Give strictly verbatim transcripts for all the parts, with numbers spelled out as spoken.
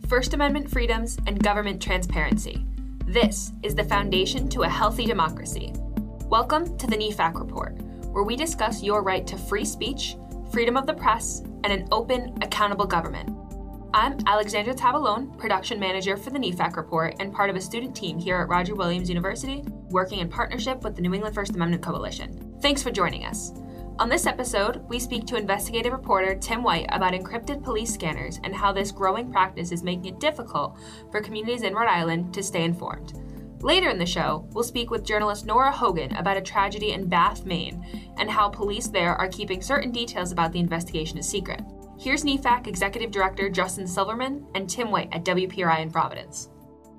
First Amendment freedoms, and government transparency. This is the foundation to a healthy democracy. Welcome to the N E F A C Report, where we discuss your right to free speech, freedom of the press, and an open, accountable government. I'm Alexandra Tabalone, production manager for the N E F A C Report and part of a student team here at Roger Williams University, working in partnership with the New England First Amendment Coalition. Thanks for joining us. On this episode, we speak to investigative reporter Tim White about encrypted police scanners and how this growing practice is making it difficult for communities in Rhode Island to stay informed. Later in the show, we'll speak with journalist Nora Hogan about a tragedy in Bath, Maine, and how police there are keeping certain details about the investigation a secret. Here's N E F A C Executive Director Justin Silverman and Tim White at W P R I in Providence.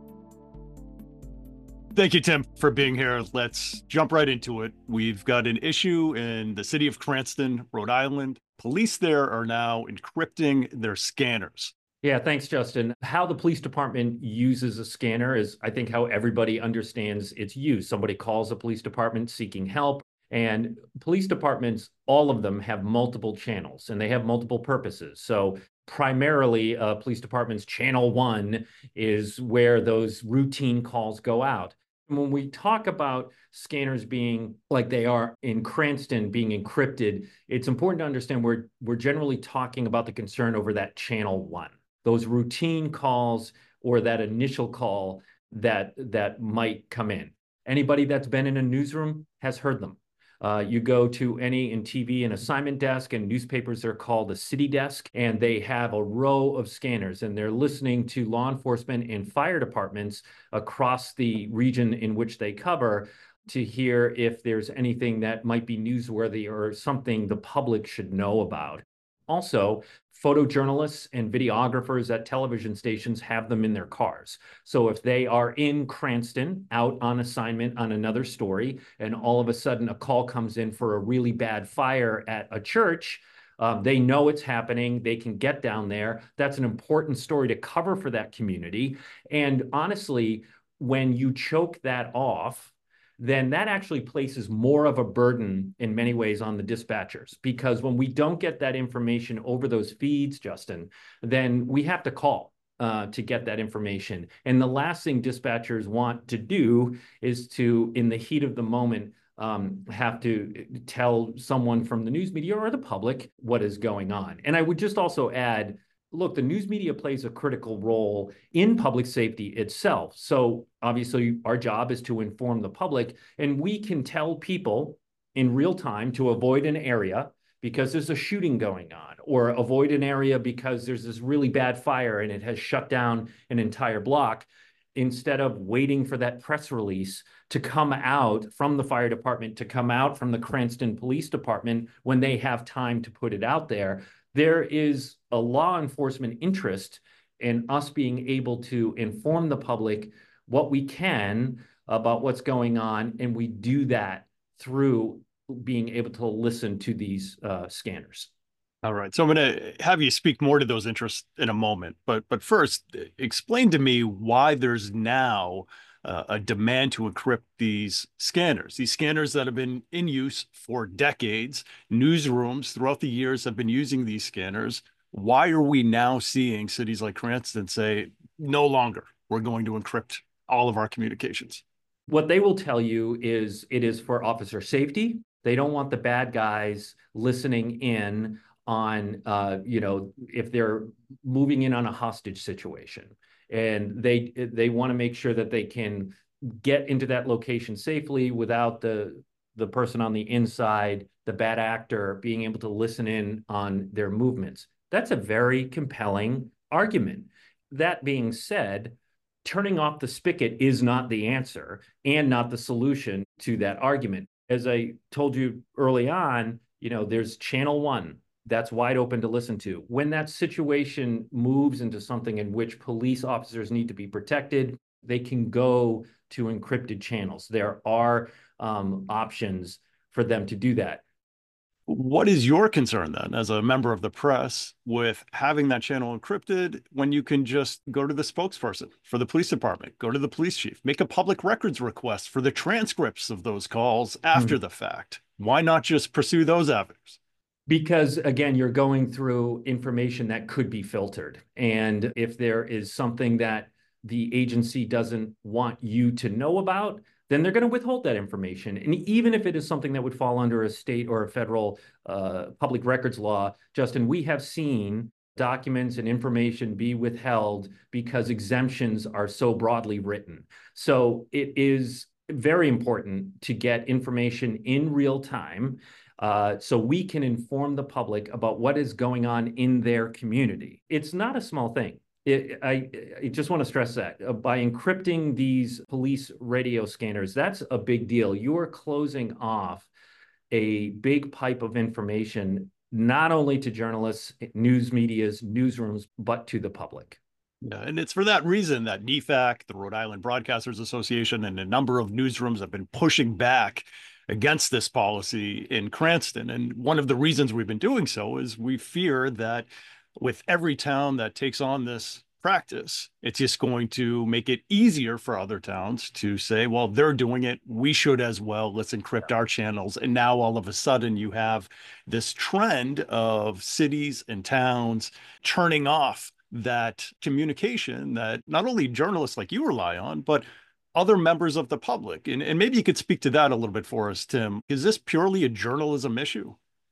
Thank you, Tim, for being here. Let's jump right into it. We've got an issue in the city of Cranston, Rhode Island. Police there are now encrypting their scanners. Yeah, thanks, Justin. How the police department uses a scanner is, I think, how everybody understands its use. Somebody calls the police department seeking help, and police departments, all of them have multiple channels, and they have multiple purposes. So primarily, uh, police department's channel one is where those routine calls go out. When we talk about scanners being like they are in Cranston being encrypted, it's important to understand we're, we're generally talking about the concern over that channel one, those routine calls or that initial call that, that might come in. Anybody that's been in a newsroom has heard them. Uh, you go to any in T V, an assignment desk, and newspapers are called a city desk, and they have a row of scanners, and they're listening to law enforcement and fire departments across the region in which they cover to hear if there's anything that might be newsworthy or something the public should know about. Also, photojournalists and videographers at television stations have them in their cars. So if they are in Cranston, out on assignment on another story, and all of a sudden a call comes in for a really bad fire at a church, um, they know it's happening. They can get down there. That's an important story to cover for that community. And honestly, when you choke that off, then that actually places more of a burden in many ways on the dispatchers, because when we don't get that information over those feeds, Justin, then we have to call uh, to get that information. And the last thing dispatchers want to do is to, in the heat of the moment, um, have to tell someone from the news media or the public what is going on. And I would just also add, look, the news media plays a critical role in public safety itself. So obviously our job is to inform the public, and we can tell people in real time to avoid an area because there's a shooting going on, or avoid an area because there's this really bad fire and it has shut down an entire block, instead of waiting for that press release to come out from the fire department, to come out from the Cranston Police Department when they have time to put it out there. There is a law enforcement interest in us being able to inform the public what we can about what's going on, and we do that through being able to listen to these uh, scanners. All right, so I'm going to have you speak more to those interests in a moment, but but first, explain to me why there's now uh, a demand to encrypt these scanners, these scanners that have been in use for decades. Newsrooms throughout the years have been using these scanners. Why are we now seeing cities like Cranston say, no longer, we're going to encrypt all of our communications? What they will tell you is it is for officer safety. They don't want the bad guys listening in on, uh, you know, if they're moving in on a hostage situation. And they they want to make sure that they can get into that location safely without the, the person on the inside, the bad actor, being able to listen in on their movements. That's a very compelling argument. That being said, turning off the spigot is not the answer and not the solution to that argument. As I told you early on, you know, there's channel one that's wide open to listen to. When that situation moves into something in which police officers need to be protected, they can go to encrypted channels. There are um, options for them to do that. What is your concern then, as a member of the press, with having that channel encrypted when you can just go to the spokesperson for the police department, go to the police chief, make a public records request for the transcripts of those calls after mm-hmm. the fact? Why not just pursue those avenues? Because again, you're going through information that could be filtered. And if there is something that the agency doesn't want you to know about, then they're going to withhold that information. And even if it is something that would fall under a state or a federal uh, public records law, Justin, we have seen documents and information be withheld because exemptions are so broadly written. So it is very important to get information in real time uh, so we can inform the public about what is going on in their community. It's not a small thing. It, I, I just want to stress that uh, by encrypting these police radio scanners, that's a big deal. You are closing off a big pipe of information, not only to journalists, news medias, newsrooms, but to the public. Yeah, and it's for that reason that N E F A C, the Rhode Island Broadcasters Association, and a number of newsrooms have been pushing back against this policy in Cranston. And one of the reasons we've been doing so is we fear that with every town that takes on this practice, it's just going to make it easier for other towns to say, well, they're doing it, we should as well, let's encrypt our channels. And now all of a sudden you have this trend of cities and towns turning off that communication that not only journalists like you rely on, but other members of the public. And, and maybe you could speak to that a little bit for us, Tim. Is this purely a journalism issue?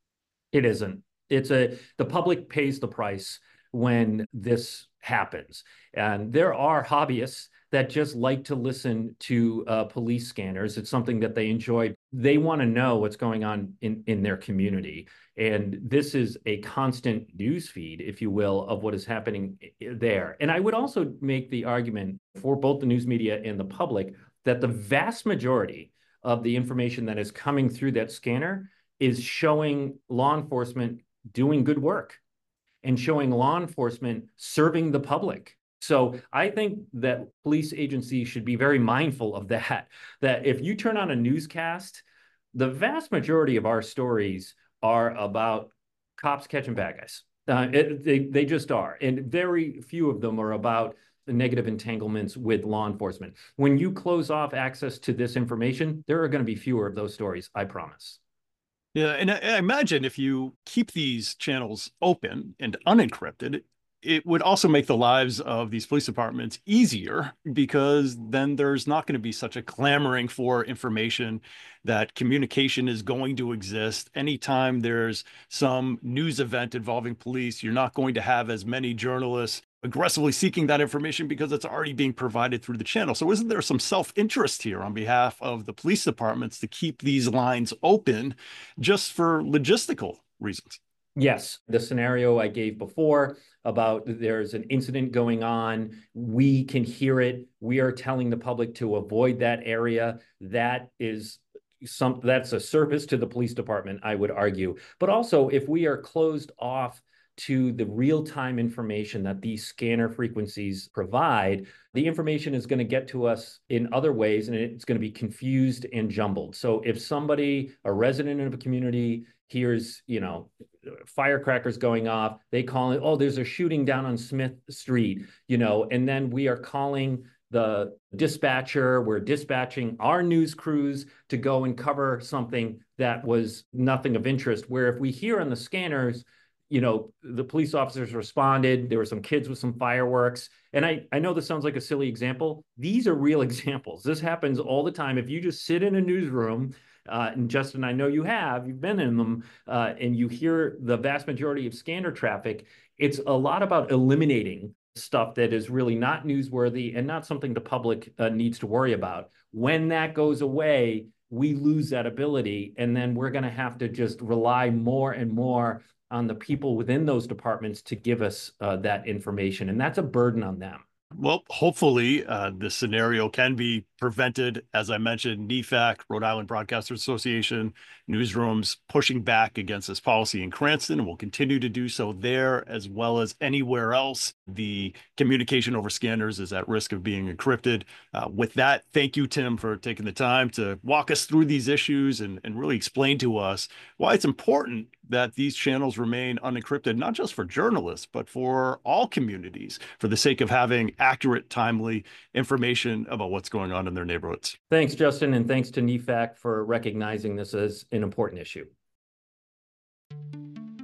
It isn't. It's a, the public pays the price when this happens. And there are hobbyists that just like to listen to uh, police scanners. It's something that they enjoy. They want to know what's going on in, in their community. And this is a constant news feed, if you will, of what is happening there. And I would also make the argument for both the news media and the public that the vast majority of the information that is coming through that scanner is showing law enforcement doing good work and showing law enforcement serving the public. So I think that police agencies should be very mindful of that, that if you turn on a newscast, the vast majority of our stories are about cops catching bad guys. Uh, it, they, they just are. And very few of them are about the negative entanglements with law enforcement. When you close off access to this information, there are going to be fewer of those stories, I promise. Yeah, and I, I imagine if you keep these channels open and unencrypted, it would also make the lives of these police departments easier, because then there's not going to be such a clamoring for information. That communication is going to exist. Anytime there's some news event involving police, you're not going to have as many journalists aggressively seeking that information because it's already being provided through the channel. So isn't there some self-interest here on behalf of the police departments to keep these lines open just for logistical reasons? Yes, the scenario I gave before about there's an incident going on, we can hear it, we are telling the public to avoid that area. That is some, that's a service to the police department, I would argue. But also, if we are closed off to the real-time information that these scanner frequencies provide, the information is going to get to us in other ways, and it's going to be confused and jumbled. So if somebody, a resident of a community, hears, you know, firecrackers going off, they call it, oh, there's a shooting down on Smith Street, you know, and then we are calling the dispatcher, we're dispatching our news crews to go and cover something that was nothing of interest, where if we hear on the scanners, you know, the police officers responded, there were some kids with some fireworks. And I, I know this sounds like a silly example. These are real examples. This happens all the time. If you just sit in a newsroom, uh, and Justin, I know you have, you've been in them, uh, and you hear the vast majority of scanner traffic, it's a lot about eliminating stuff that is really not newsworthy and not something the public uh, needs to worry about. When that goes away, we lose that ability, and then we're going to have to just rely more and more on the people within those departments to give us uh, that information. And that's a burden on them. Well, hopefully uh, this scenario can be prevented. As I mentioned, N E F A C, Rhode Island Broadcasters Association, newsrooms pushing back against this policy in Cranston, and will continue to do so there as well as anywhere else. The communication over scanners is at risk of being encrypted. Uh, with that, thank you, Tim, for taking the time to walk us through these issues and, and really explain to us why it's important that these channels remain unencrypted, not just for journalists, but for all communities, for the sake of having accurate, timely information about what's going on in their neighborhoods. Thanks, Justin, and thanks to N E F A C for recognizing this as an important issue.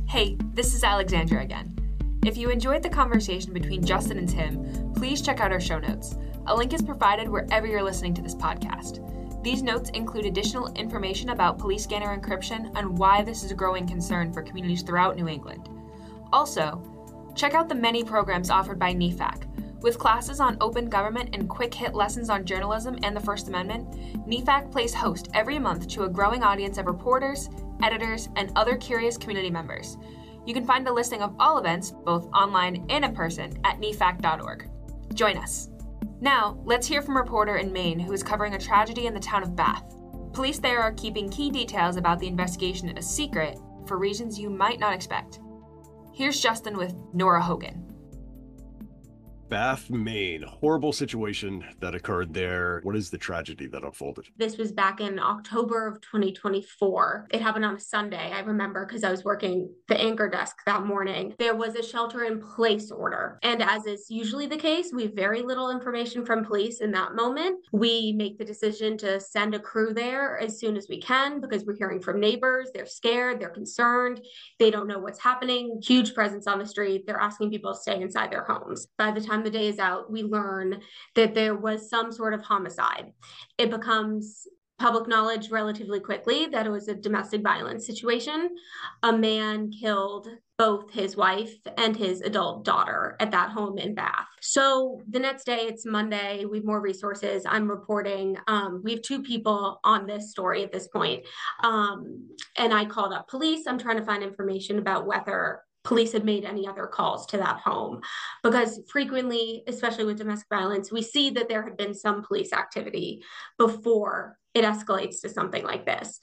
Hey, this is Alexandra again. If you enjoyed the conversation between Justin and Tim, please check out our show notes. A link is provided wherever you're listening to this podcast. These notes include additional information about police scanner encryption and why this is a growing concern for communities throughout New England. Also, check out the many programs offered by N E F A C. With classes on open government and quick-hit lessons on journalism and the First Amendment, N E F A C plays host every month to a growing audience of reporters, editors, and other curious community members. You can find a listing of all events, both online and in person, at N E F A C dot org. Join us. Now, let's hear from a reporter in Maine who is covering a tragedy in the town of Bath. Police there are keeping key details about the investigation a secret for reasons you might not expect. Here's Justin with Nora Hogan. Bath, Maine, horrible situation that occurred there. What is the tragedy that unfolded? This was back in October of twenty twenty-four. It happened on a Sunday, I remember, because I was working the anchor desk that morning. There was a shelter in place order. And as is usually the case, we have very little information from police in that moment. We make the decision to send a crew there as soon as we can because we're hearing from neighbors. They're scared, they're concerned, they don't know what's happening. Huge presence on the street. They're asking people to stay inside their homes. By the time the day is out, we learn that there was some sort of homicide. It becomes public knowledge relatively quickly that it was a domestic violence situation. A man killed both his wife and his adult daughter at that home in Bath. So the next day, it's Monday, we have more resources. I'm reporting. Um, we have two people on this story at this point. Um, and I called up police. I'm trying to find information about whether police had made any other calls to that home, because frequently, especially with domestic violence, we see that there had been some police activity before it escalates to something like this.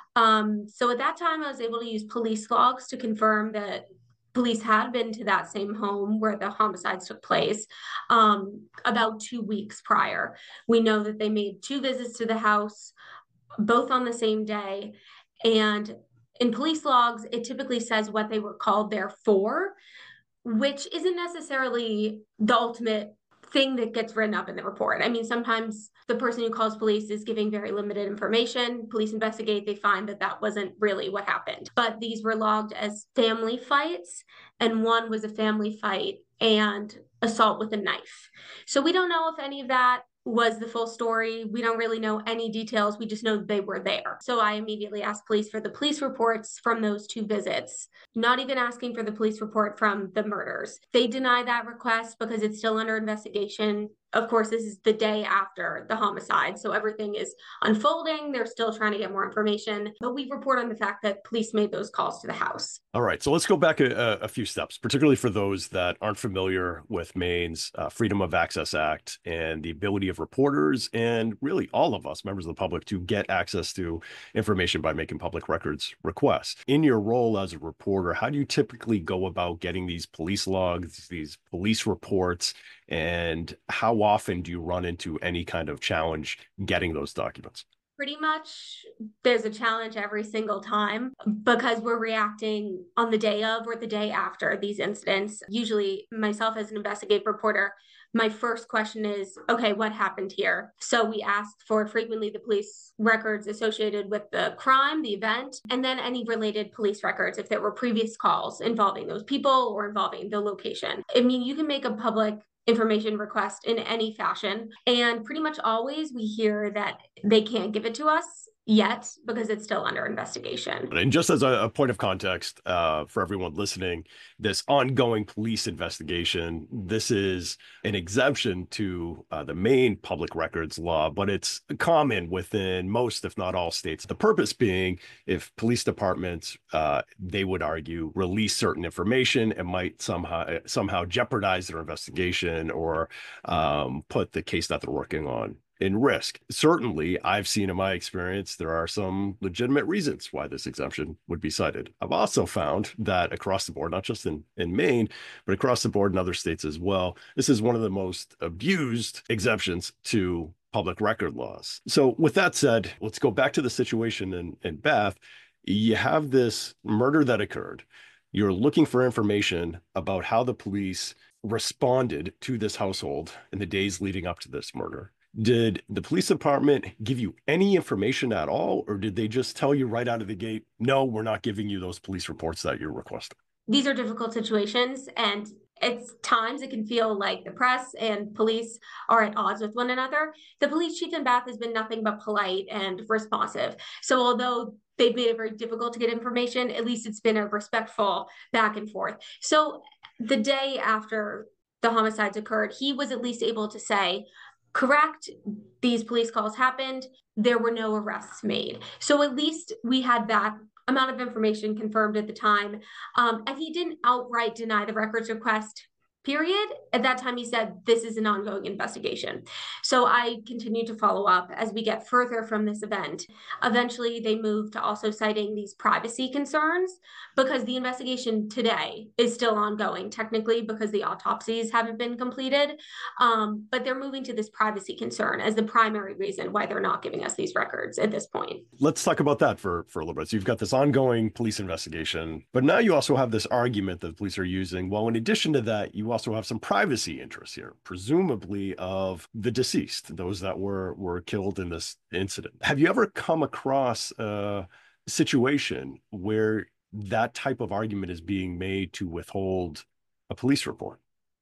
Um, so at that time, I was able to use police logs to confirm that police had been to that same home where the homicides took place um, about two weeks prior. We know that they made two visits to the house, both on the same day, and in police logs, it typically says what they were called there for, which isn't necessarily the ultimate thing that gets written up in the report. I mean, sometimes the person who calls police is giving very limited information. Police investigate, they find that that wasn't really what happened. But these were logged as family fights, and one was a family fight and assault with a knife. So we don't know if any of that was the full story. We don't really know any details. We just know they were there. So I immediately asked police for the police reports from those two visits, not even asking for the police report from the murders. They denied that request because it's still under investigation. Of course, this is the day after the homicide, so everything is unfolding. They're still trying to get more information, but we report on the fact that police made those calls to the house. All right, so let's go back a, a few steps, particularly for those that aren't familiar with Maine's uh, Freedom of Access Act and the ability of reporters and really all of us, members of the public, to get access to information by making public records requests. In your role as a reporter, how do you typically go about getting these police logs, these police reports, and how often do you run into any kind of challenge getting those documents? Pretty much there's a challenge every single time because we're reacting on the day of or the day after these incidents. Usually myself as an investigative reporter, my first question is, okay, what happened here? So we asked for frequently the police records associated with the crime, the event, and then any related police records if there were previous calls involving those people or involving the location. I mean, you can make a public information request in any fashion. And pretty much always we hear that they can't give it to us yet because it's still under investigation. And just as a, a point of context uh, for everyone listening, this ongoing police investigation, this is an exemption to uh, the Maine public records law, but it's common within most, if not all states. The purpose being, if police departments, uh, they would argue, release certain information, it might somehow somehow jeopardize their investigation or um, put the case that they're working on in risk. Certainly, I've seen in my experience, there are some legitimate reasons why this exemption would be cited. I've also found that across the board, not just in, in Maine, but across the board in other states as well, this is one of the most abused exemptions to public record laws. So with that said, let's go back to the situation in, in Bath. You have this murder that occurred. You're looking for information about how the police responded to this household in the days leading up to this murder. Did the police department give you any information at all, or did they just tell you right out of the gate, no, we're not giving you those police reports that you're requesting? These are difficult situations, and it's times it can feel like the press and police are at odds with one another. The police chief in Bath has been nothing but polite and responsive. So although they've made it very difficult to get information, at least it's been a respectful back and forth. So the day after the homicides occurred, he was at least able to say, correct, these police calls happened, there were no arrests made. So at least we had that amount of information confirmed at the time. Um, and he didn't outright deny the records request, period. At that time, he said, this is an ongoing investigation. So I continued to follow up as we get further from this event. Eventually, they moved to also citing these privacy concerns because the investigation today is still ongoing, technically, because the autopsies haven't been completed. Um, but they're moving to this privacy concern as the primary reason why they're not giving us these records at this point. Let's talk about that for, for a little bit. So you've got this ongoing police investigation, but now you also have this argument that the police are using. Well, in addition to that, you also have some privacy interests here, presumably of the deceased, those that were were killed in this incident. Have you ever come across a situation where that type of argument is being made to withhold a police report?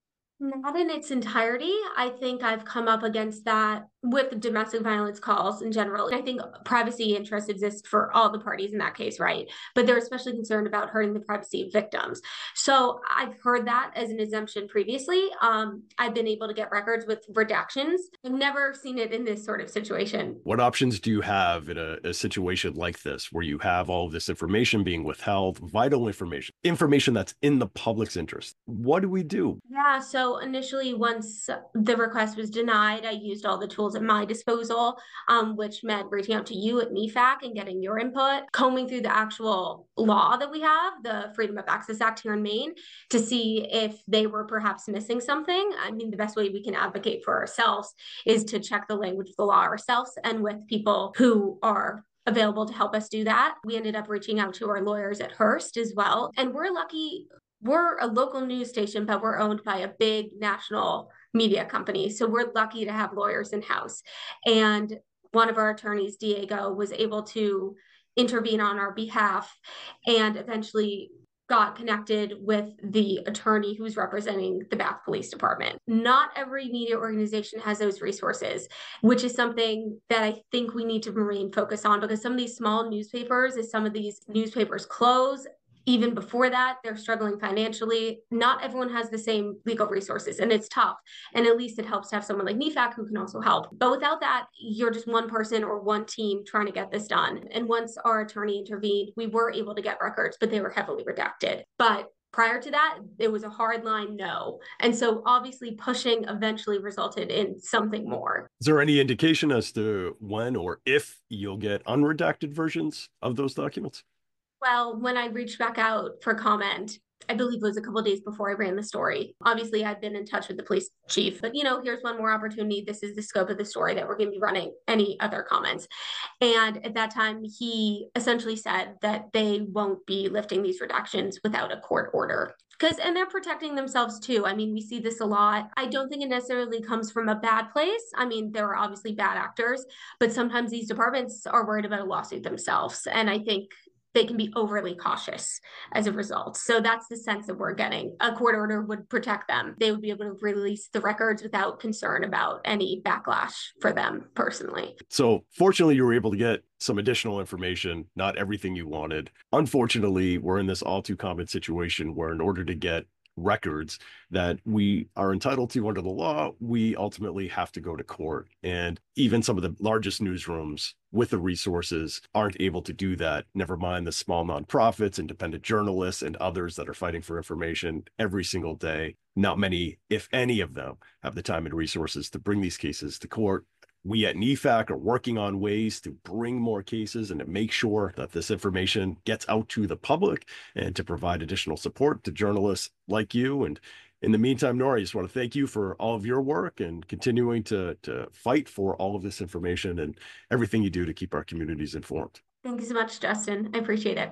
Not in its entirety. I think I've come up against that with domestic violence calls in general. And I think privacy interests exist for all the parties in that case, right? But they're especially concerned about hurting the privacy of victims. So I've heard that as an exemption previously. Um, I've been able to get records with redactions. I've never seen it in this sort of situation. What options do you have in a, a situation like this, where you have all of this information being withheld, vital information, information that's in the public's interest? What do we do? Yeah, so initially, once the request was denied, I used all the tools at my disposal, um, which meant reaching out to you at N E F A C and getting your input, combing through the actual law that we have, the Freedom of Access Act here in Maine, to see if they were perhaps missing something. I mean, the best way we can advocate for ourselves is to check the language of the law ourselves and with people who are available to help us do that. We ended up reaching out to our lawyers at Hearst as well. And we're lucky. We're a local news station, but we're owned by a big national media company. So we're lucky to have lawyers in-house. And one of our attorneys, Diego, was able to intervene on our behalf and eventually got connected with the attorney who's representing the Bath Police Department. Not every media organization has those resources, which is something that I think we need to remain focused on, because some of these small newspapers, as some of these newspapers close, even before that, they're struggling financially. Not everyone has the same legal resources, and it's tough. And at least it helps to have someone like N E F A C who can also help. But without that, you're just one person or one team trying to get this done. And once our attorney intervened, we were able to get records, but they were heavily redacted. But prior to that, it was a hard line no. And so obviously pushing eventually resulted in something more. Is there any indication as to when or if you'll get unredacted versions of those documents? Well, when I reached back out for comment, I believe it was a couple of days before I ran the story. Obviously, I'd been in touch with the police chief, but, you know, here's one more opportunity. This is the scope of the story that we're going to be running. Any other comments? And at that time, he essentially said that they won't be lifting these redactions without a court order. Because, and they're protecting themselves too. I mean, we see this a lot. I don't think it necessarily comes from a bad place. I mean, there are obviously bad actors, but sometimes these departments are worried about a lawsuit themselves. And I think they can be overly cautious as a result. So that's the sense that we're getting. A court order would protect them. They would be able to release the records without concern about any backlash for them personally. So fortunately, you were able to get some additional information, not everything you wanted. Unfortunately, we're in this all too common situation where in order to get records that we are entitled to under the law, we ultimately have to go to court. And even some of the largest newsrooms with the resources aren't able to do that. Never mind the small nonprofits, independent journalists, and others that are fighting for information every single day. Not many, if any of them, have the time and resources to bring these cases to court. We at N E F A C are working on ways to bring more cases and to make sure that this information gets out to the public and to provide additional support to journalists like you. And in the meantime, Nora, I just want to thank you for all of your work and continuing to, to fight for all of this information and everything you do to keep our communities informed. Thank you so much, Justin. I appreciate it.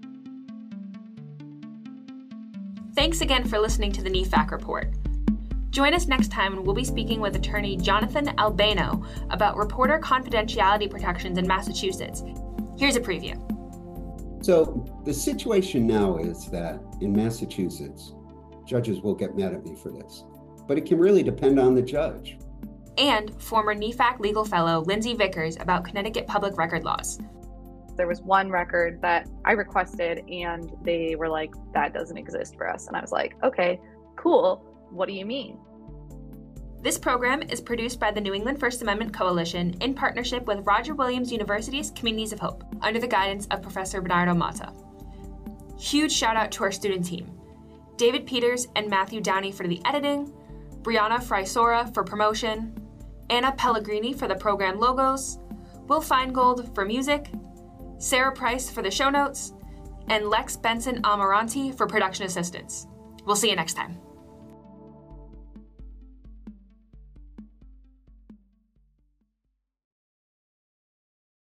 Thanks again for listening to the N E F A C Report. Join us next time when we'll be speaking with attorney Jonathan Albano about reporter confidentiality protections in Massachusetts. Here's a preview. So the situation now is that in Massachusetts, judges will get mad at me for this, but it can really depend on the judge. And former N E F A C legal fellow Lindsay Vickers about Connecticut public record laws. There was one record that I requested and they were like, that doesn't exist for us. And I was like, okay, cool. What do you mean? This program is produced by the New England First Amendment Coalition in partnership with Roger Williams University's Communities of Hope, under the guidance of Professor Bernardo Mata. Huge shout out to our student team, David Peters and Matthew Downey for the editing, Brianna Frysora for promotion, Anna Pellegrini for the program logos, Will Feingold for music, Sarah Price for the show notes, and Lex Benson Amoranti for production assistance. We'll see you next time.